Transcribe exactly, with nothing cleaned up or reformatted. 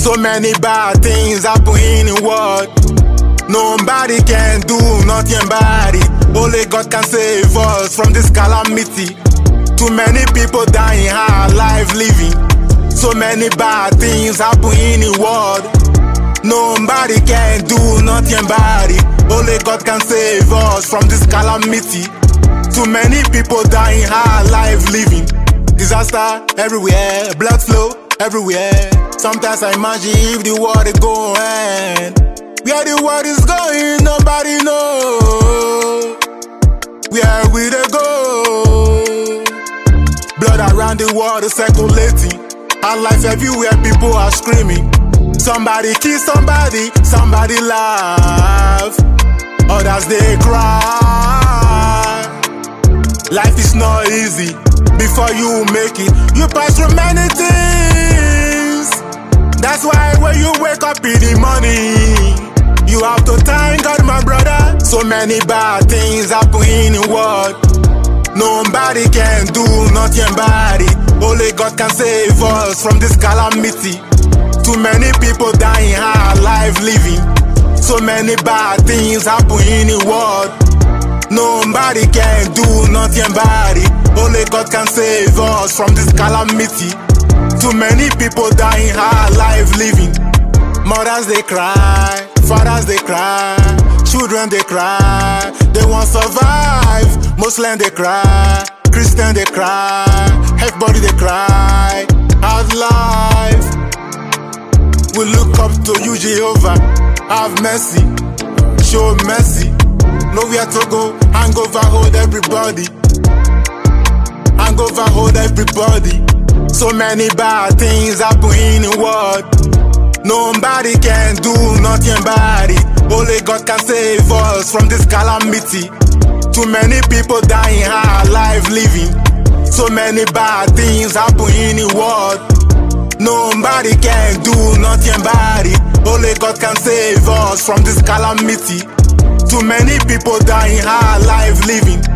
So many bad things happen in the world. Nobody can do nothing about it. Only God can save us from this calamity. Too many people dying, hard life living. So many bad things happen in the world. Nobody can do nothing about it. Only God can save us from this calamity. Too many people dying, hard life living. Disaster everywhere, blood flow everywhere. Sometimes I imagine if the world is going. Where the world is going, nobody knows. Where will they go? Blood around the world is circulating. Our life everywhere, people are screaming. Somebody kill somebody, somebody laugh. Others they cry. Life is not easy. Before you make it, you pass through many things. That's why when you wake up in the morning, you have to thank God, my brother. So many bad things happen in the world. Nobody can do nothing about it. Only God can save us from this calamity. Too many people dying, hard life living. So many bad things happen in the world. Nobody can do nothing about it. Only God can save us from this calamity. Too many people dying, hard life living. Mothers they cry, fathers they cry, children they cry, they won't survive. Muslim they cry, Christian they cry, everybody they cry. Hard life. We look up to you, Jehovah. Have mercy, show mercy. Nowhere to go, hangover hold everybody. Hangover hold everybody. So many bad things happen in the world. Nobody can do nothing about it. Only God can save us from this calamity. Too many people dying, hard life living. So many bad things happen in the world. Nobody can do nothing about it. Only God can save us from this calamity. Too many people dying, hard life living.